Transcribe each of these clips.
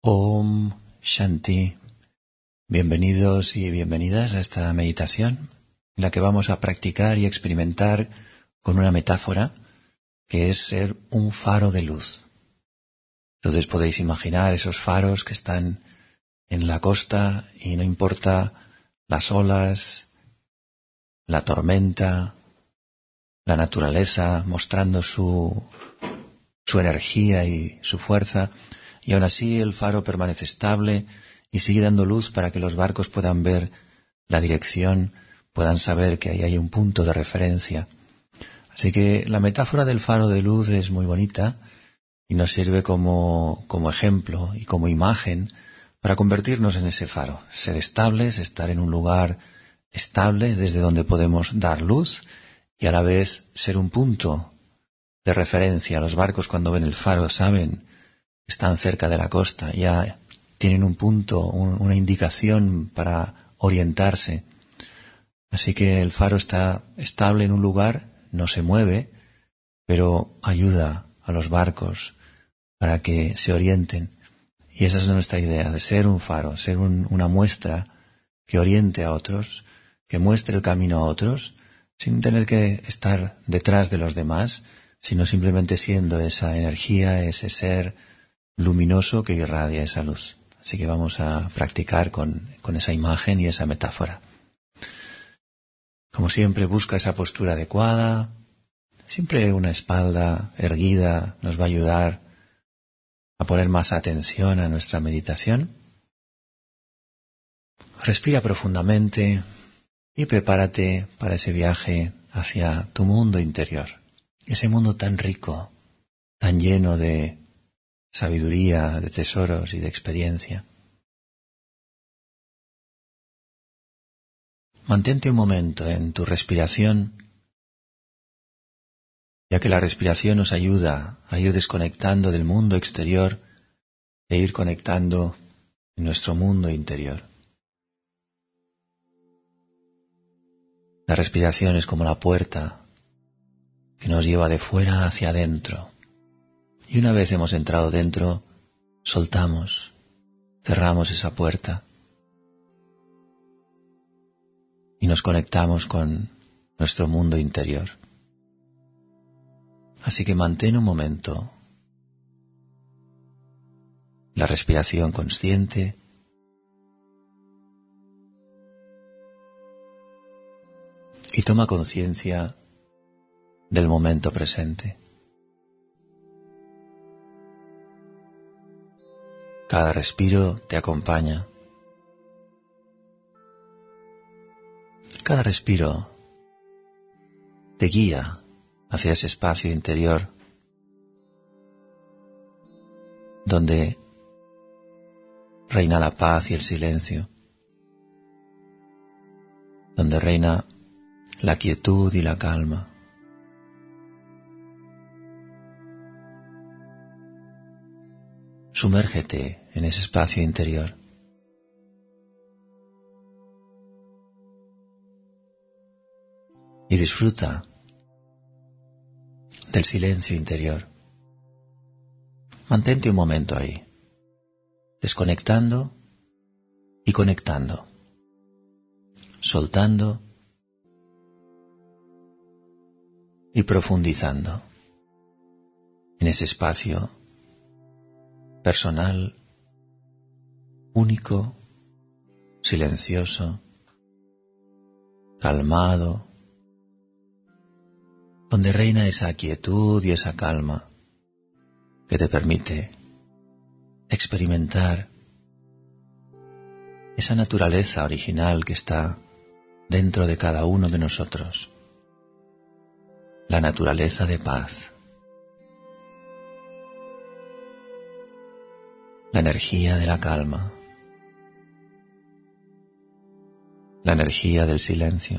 Om Shanti. Bienvenidos y bienvenidas a esta meditación en la que vamos a practicar y experimentar con una metáfora que es ser un faro de luz. Entonces podéis imaginar esos faros que están en la costa y no importa las olas, la tormenta, la naturaleza mostrando su energía y su fuerza, y aún así el faro permanece estable y sigue dando luz para que los barcos puedan ver la dirección, puedan saber que ahí hay un punto de referencia. Así que la metáfora del faro de luz es muy bonita y nos sirve como ejemplo y como imagen para convertirnos en ese faro, ser estables, estar en un lugar estable desde donde podemos dar luz y a la vez ser un punto de referencia. Los barcos cuando ven el faro saben que están cerca de la costa, ya tienen un punto, una indicación para orientarse. Así que el faro está estable en un lugar, no se mueve, pero ayuda a los barcos para que se orienten. Y esa es nuestra idea, de ser un faro, ser una muestra que oriente a otros, que muestre el camino a otros, sin tener que estar detrás de los demás, sino simplemente siendo esa energía, ese ser luminoso que irradia esa luz. Así que vamos a practicar con esa imagen y esa metáfora. Como siempre, busca esa postura adecuada. Siempre una espalda erguida nos va a ayudar a poner más atención a nuestra meditación. Respira profundamente y prepárate para ese viaje hacia tu mundo interior. Ese mundo tan rico, tan lleno de sabiduría, de tesoros y de experiencia. Mantente un momento en tu respiración, ya que la respiración nos ayuda a ir desconectando del mundo exterior e ir conectando en nuestro mundo interior. La respiración es como la puerta que nos lleva de fuera hacia adentro. Y una vez hemos entrado dentro, soltamos, cerramos esa puerta y nos conectamos con nuestro mundo interior. Así que mantén un momento la respiración consciente y toma conciencia del momento presente. Cada respiro te acompaña. Cada respiro te guía hacia ese espacio interior donde reina la paz y el silencio, donde reina la quietud y la calma. Sumérgete en ese espacio interior. Y disfruta del silencio interior. Mantente un momento ahí, desconectando y conectando, soltando y profundizando en ese espacio personal, único, silencioso, calmado, donde reina esa quietud y esa calma que te permite experimentar esa naturaleza original que está dentro de cada uno de nosotros, la naturaleza de paz, la energía de la calma, la energía del silencio.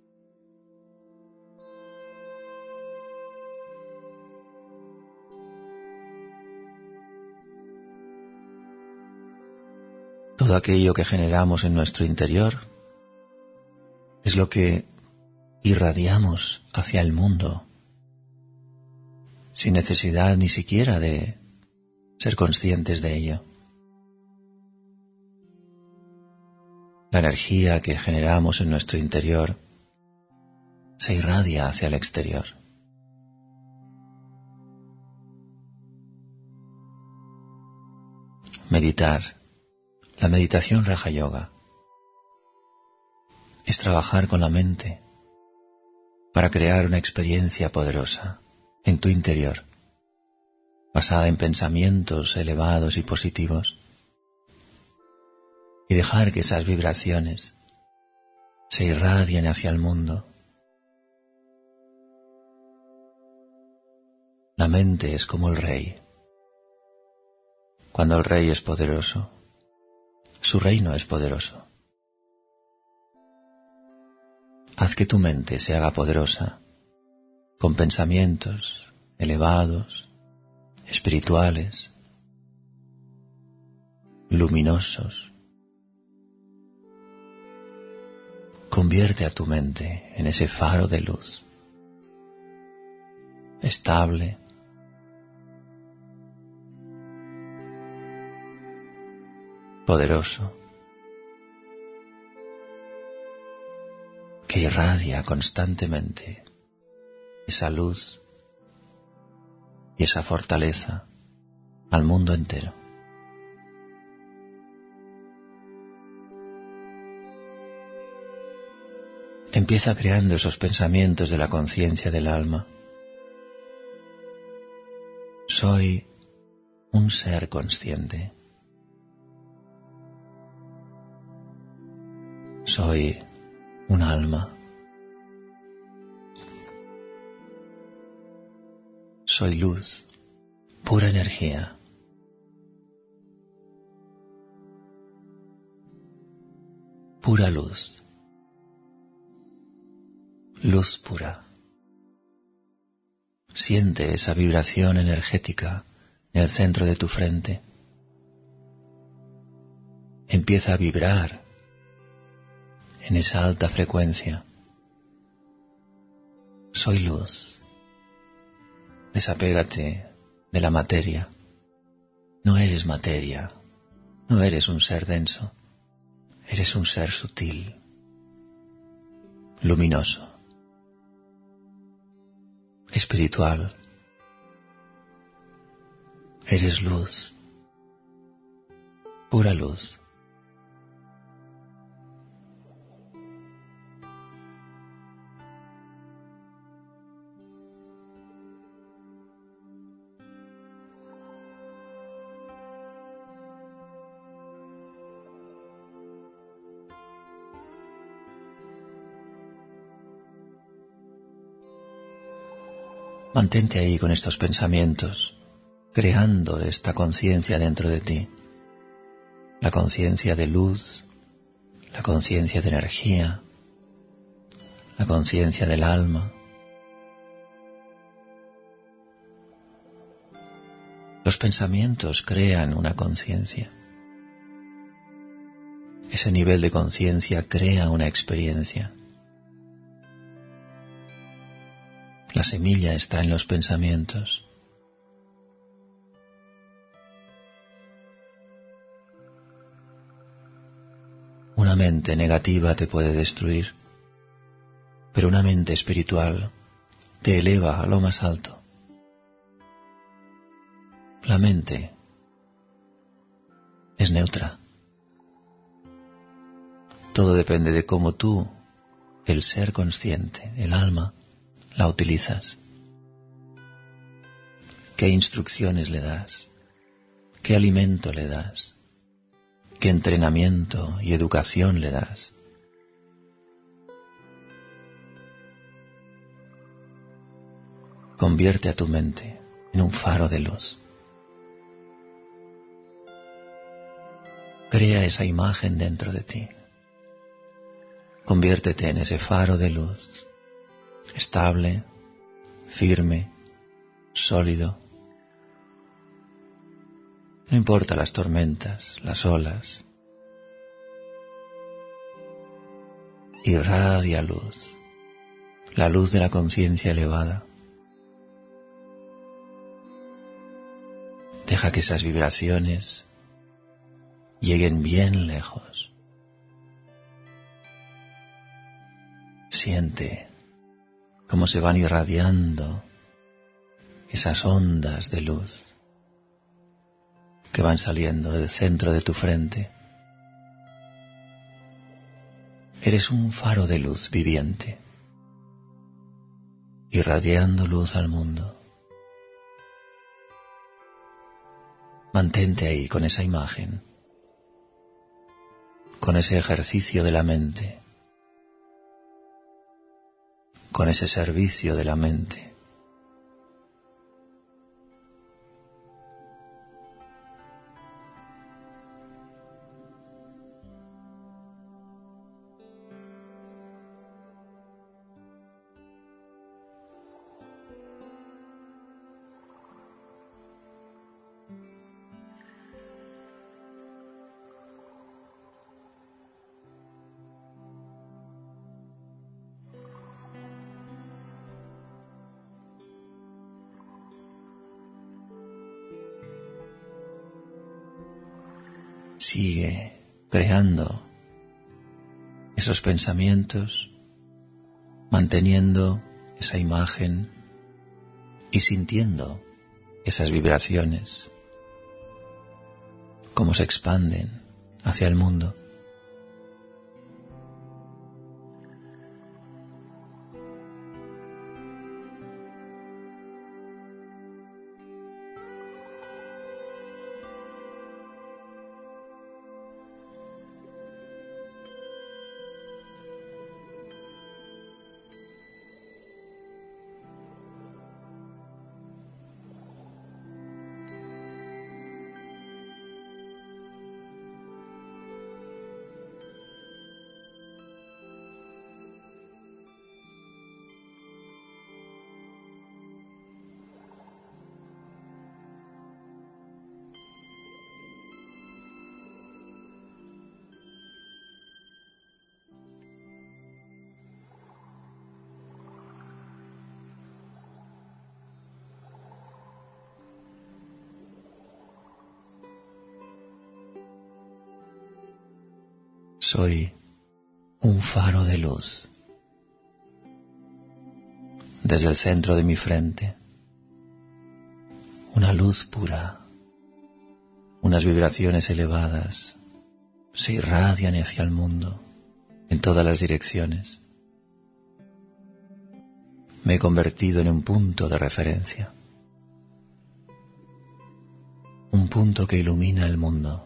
Todo aquello que generamos en nuestro interior es lo que irradiamos hacia el mundo, sin necesidad ni siquiera de ser conscientes de ello. La energía que generamos en nuestro interior se irradia hacia el exterior. Meditar. La meditación Raja Yoga es trabajar con la mente para crear una experiencia poderosa en tu interior, basada en pensamientos elevados y positivos, y dejar que esas vibraciones se irradien hacia el mundo. La mente es como el rey. Cuando el rey es poderoso, su reino es poderoso. Haz que tu mente se haga poderosa con pensamientos elevados, espirituales, luminosos. Convierte a tu mente en ese faro de luz, estable, poderoso, que irradia constantemente esa luz y esa fortaleza al mundo entero. Empieza creando esos pensamientos de la conciencia del alma. Soy un ser consciente. Soy un alma. Soy luz, pura energía. Pura luz. Luz pura. Siente esa vibración energética en el centro de tu frente. Empieza a vibrar en esa alta frecuencia. Soy luz. Desapégate de la materia. No eres materia. No eres un ser denso. Eres un ser sutil, luminoso, espiritual. Eres luz, pura luz. Mantente ahí con estos pensamientos, creando esta conciencia dentro de ti. La conciencia de luz, la conciencia de energía, la conciencia del alma. Los pensamientos crean una conciencia. Ese nivel de conciencia crea una experiencia. La semilla está en los pensamientos. Una mente negativa te puede destruir, pero una mente espiritual te eleva a lo más alto. La mente es neutra. Todo depende de cómo tú, el ser consciente, el alma, la utilizas. ¿Qué instrucciones le das? ¿Qué alimento le das? ¿Qué entrenamiento y educación le das? Convierte a tu mente en un faro de luz. Crea esa imagen dentro de ti. Conviértete en ese faro de luz, estable, firme, sólido. No importa las tormentas, las olas. Irradia luz, la luz de la conciencia elevada. Deja que esas vibraciones lleguen bien lejos. Siente cómo se van irradiando esas ondas de luz que van saliendo del centro de tu frente. Eres un faro de luz viviente, irradiando luz al mundo. Mantente ahí con esa imagen, con ese ejercicio de la mente, con ese servicio de la mente. Sigue creando esos pensamientos, manteniendo esa imagen y sintiendo esas vibraciones, cómo se expanden hacia el mundo. Soy un faro de luz desde el centro de mi frente, una luz pura, unas vibraciones elevadas se irradian hacia el mundo en todas las direcciones. Me he convertido en un punto de referencia, un punto que ilumina el mundo.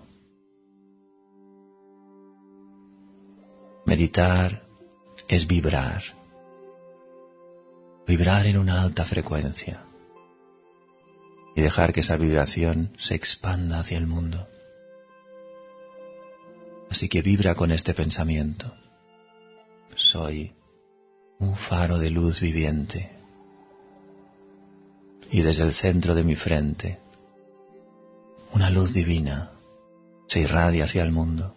Meditar es vibrar, vibrar en una alta frecuencia y dejar que esa vibración se expanda hacia el mundo. Así que vibra con este pensamiento. Soy un faro de luz viviente y desde el centro de mi frente una luz divina se irradia hacia el mundo.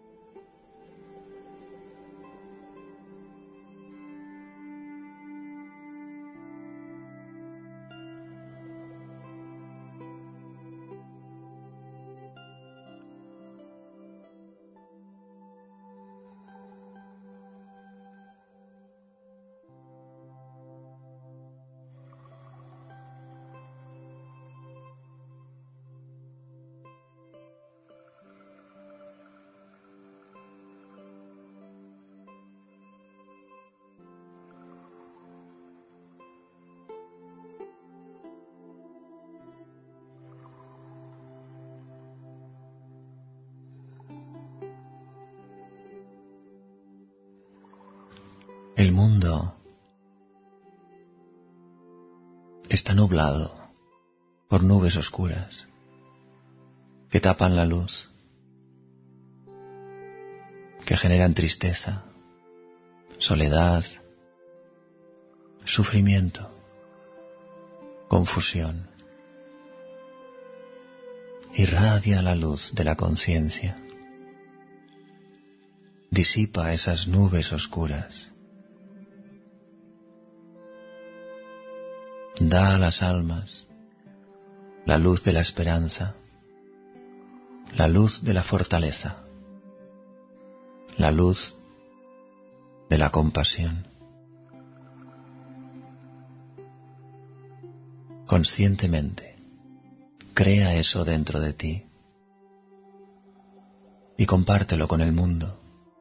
El mundo está nublado por nubes oscuras que tapan la luz, que generan tristeza, soledad, sufrimiento, confusión. Irradia la luz de la conciencia, disipa esas nubes oscuras. Da a las almas la luz de la esperanza, la luz de la fortaleza, la luz de la compasión. conscientemente. Crea eso dentro de ti y compártelo con el mundo.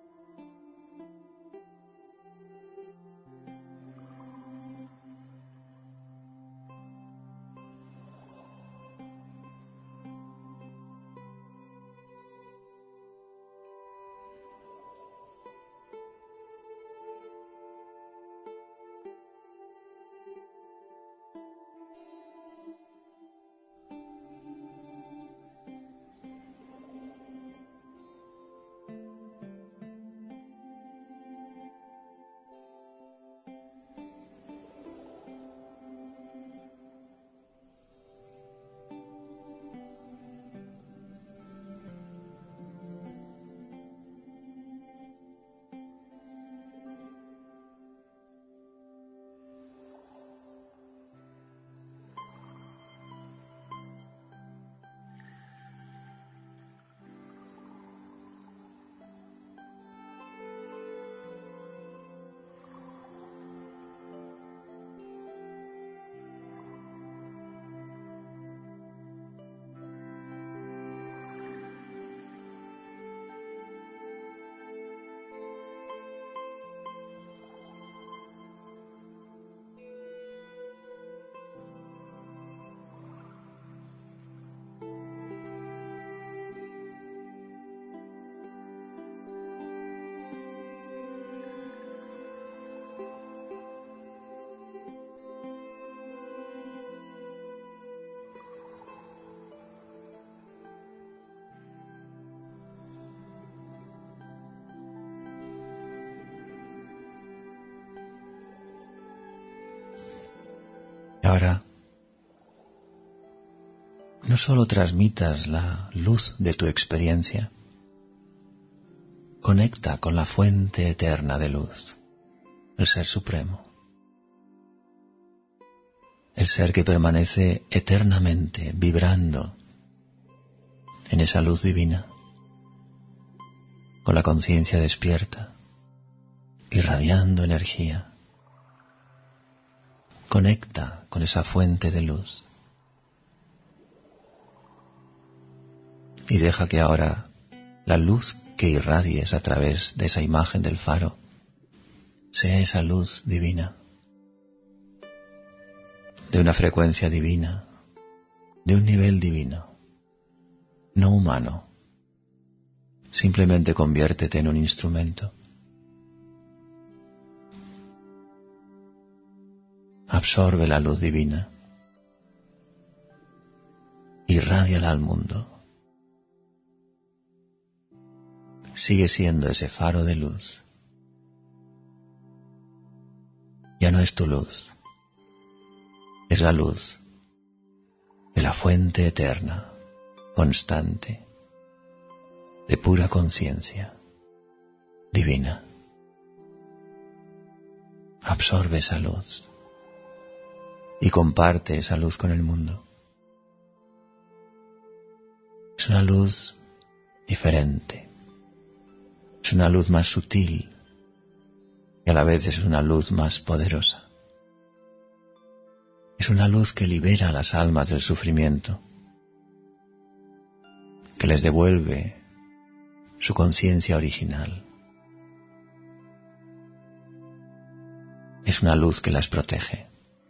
Y ahora, no solo transmitas la luz de tu experiencia, conecta con la fuente eterna de luz, el Ser Supremo, el Ser que permanece eternamente vibrando en esa luz divina, con la conciencia despierta, irradiando energía. Conecta con esa fuente de luz y deja que ahora la luz que irradies a través de esa imagen del faro sea esa luz divina, de una frecuencia divina, de un nivel divino, no humano. Simplemente conviértete en un instrumento. Absorbe la luz divina. Irrádiala al mundo. Sigue siendo ese faro de luz. Ya no es tu luz. Es la luz de la fuente eterna, constante, de pura conciencia, divina. Absorbe esa luz y comparte esa luz con el mundo. Es una luz diferente, es una luz más sutil y a la vez es una luz más poderosa. Es una luz que libera a las almas del sufrimiento, que les devuelve su conciencia original. Es una luz que las protege.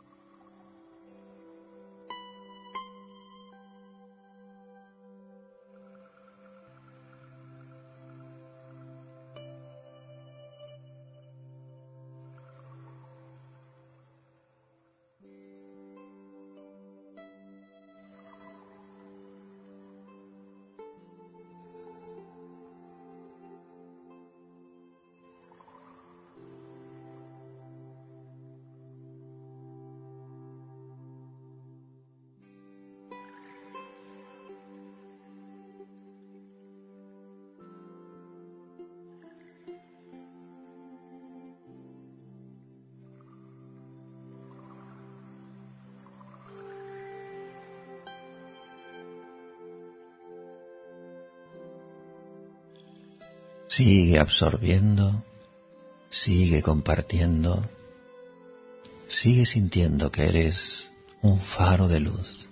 Sigue absorbiendo, sigue compartiendo, sigue sintiendo que eres un faro de luz.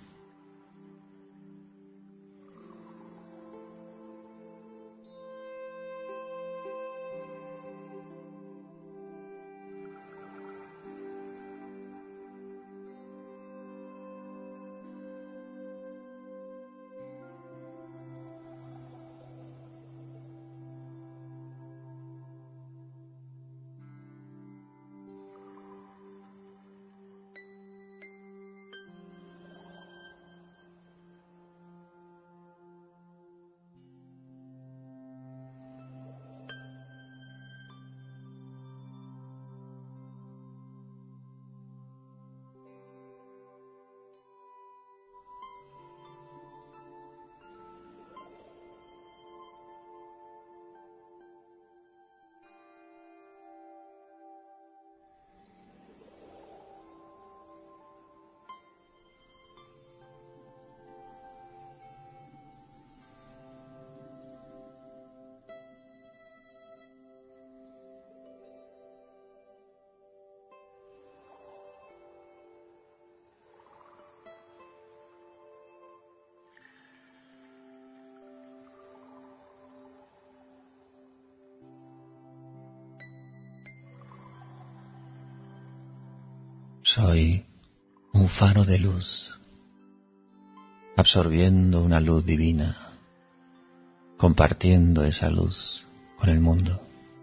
Soy un faro de luz, absorbiendo una luz divina, compartiendo esa luz con el mundo,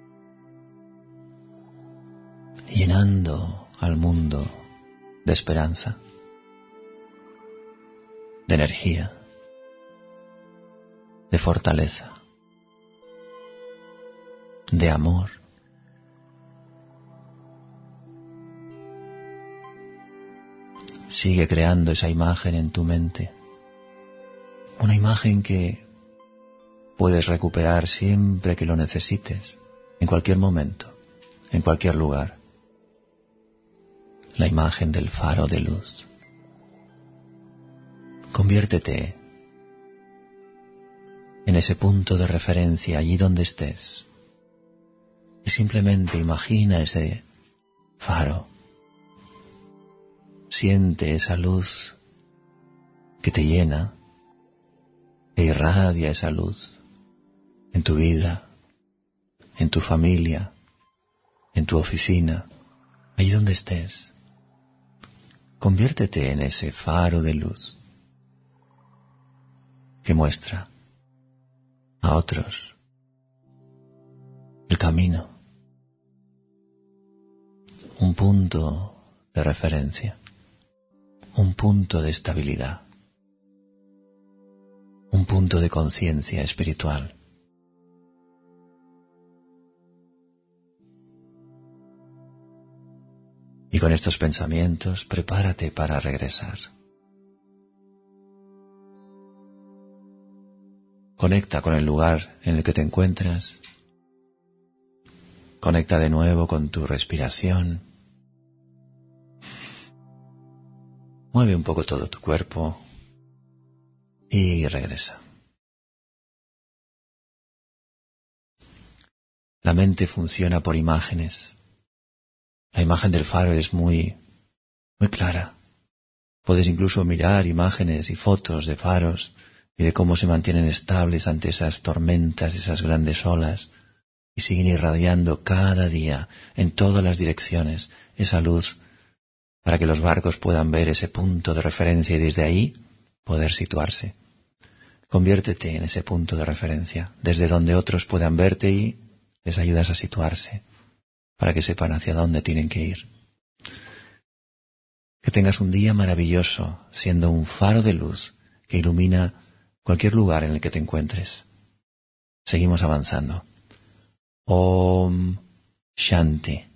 llenando al mundo de esperanza, de energía, de fortaleza, de amor. Sigue creando esa imagen en tu mente, una imagen que puedes recuperar siempre que lo necesites, en cualquier momento, en cualquier lugar. La imagen del faro de luz. Conviértete en ese punto de referencia allí donde estés y simplemente imagina ese faro. Siente esa luz que te llena e irradia esa luz en tu vida, en tu familia, en tu oficina, allí donde estés. Conviértete en ese faro de luz que muestra a otros el camino, un punto de referencia, un punto de estabilidad, un punto de conciencia espiritual. Y con estos pensamientos, prepárate para regresar. Conecta con el lugar en el que te encuentras. Conecta de nuevo con tu respiración. Mueve un poco todo tu cuerpo y regresa. La mente funciona por imágenes. La imagen del faro es muy clara. Puedes incluso mirar imágenes y fotos de faros y de cómo se mantienen estables ante esas tormentas, esas grandes olas, y siguen irradiando cada día en todas las direcciones esa luz para que los barcos puedan ver ese punto de referencia y desde ahí poder situarse. Conviértete en ese punto de referencia, desde donde otros puedan verte y les ayudas a situarse, para que sepan hacia dónde tienen que ir. Que tengas un día maravilloso, siendo un faro de luz que ilumina cualquier lugar en el que te encuentres. Seguimos avanzando. Om Shanti.